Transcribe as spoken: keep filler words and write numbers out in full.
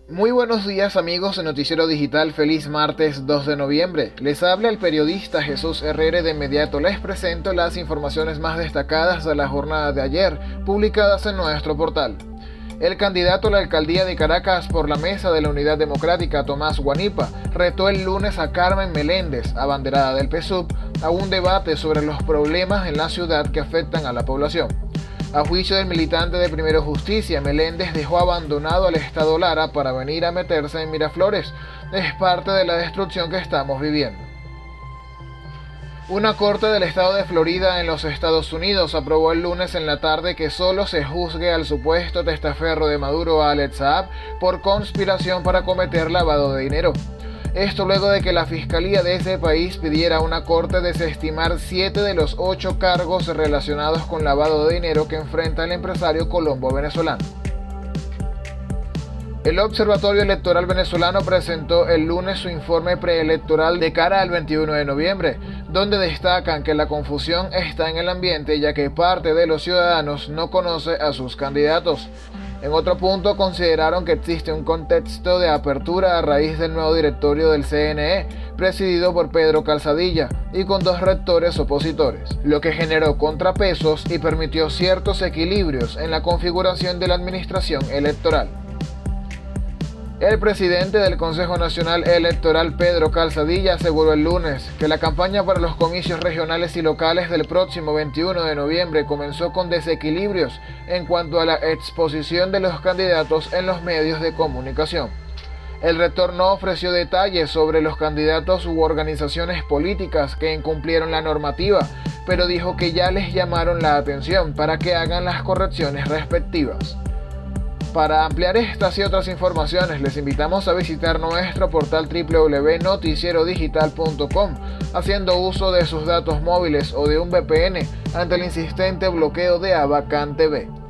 Muy buenos días amigos de Noticiero Digital, feliz martes dos de noviembre. Les habla el periodista Jesús Herrera y de inmediato les presento las informaciones más destacadas de la jornada de ayer, publicadas en nuestro portal. El candidato a la alcaldía de Caracas por la mesa de la Unidad Democrática, Tomás Guanipa, retó el lunes a Carmen Meléndez, abanderada del P S U V, a un debate sobre los problemas en la ciudad que afectan a la población. A juicio del militante de Primero Justicia, Meléndez dejó abandonado al Estado Lara para venir a meterse en Miraflores. Es parte de la destrucción que estamos viviendo. Una corte del estado de Florida en los Estados Unidos aprobó el lunes en la tarde que solo se juzgue al supuesto testaferro de Maduro, Alex Saab, por conspiración para cometer lavado de dinero. Esto luego de que la fiscalía de ese país pidiera a una corte desestimar siete de los ocho cargos relacionados con lavado de dinero que enfrenta el empresario colombo-venezolano. El Observatorio Electoral Venezolano presentó el lunes su informe preelectoral de cara al veintiuno de noviembre, donde destacan que la confusión está en el ambiente ya que parte de los ciudadanos no conoce a sus candidatos. En otro punto, consideraron que existe un contexto de apertura a raíz del nuevo directorio del C N E, presidido por Pedro Calzadilla, y con dos rectores opositores, lo que generó contrapesos y permitió ciertos equilibrios en la configuración de la administración electoral. El presidente del Consejo Nacional Electoral, Pedro Calzadilla, aseguró el lunes que la campaña para los comicios regionales y locales del próximo veintiuno de noviembre comenzó con desequilibrios en cuanto a la exposición de los candidatos en los medios de comunicación. El rector no ofreció detalles sobre los candidatos u organizaciones políticas que incumplieron la normativa, pero dijo que ya les llamaron la atención para que hagan las correcciones respectivas. Para ampliar estas y otras informaciones, les invitamos a visitar nuestro portal doble u doble u doble u punto noticiero digital punto com, haciendo uso de sus datos móviles o de un V P N ante el insistente bloqueo de Avacán T V.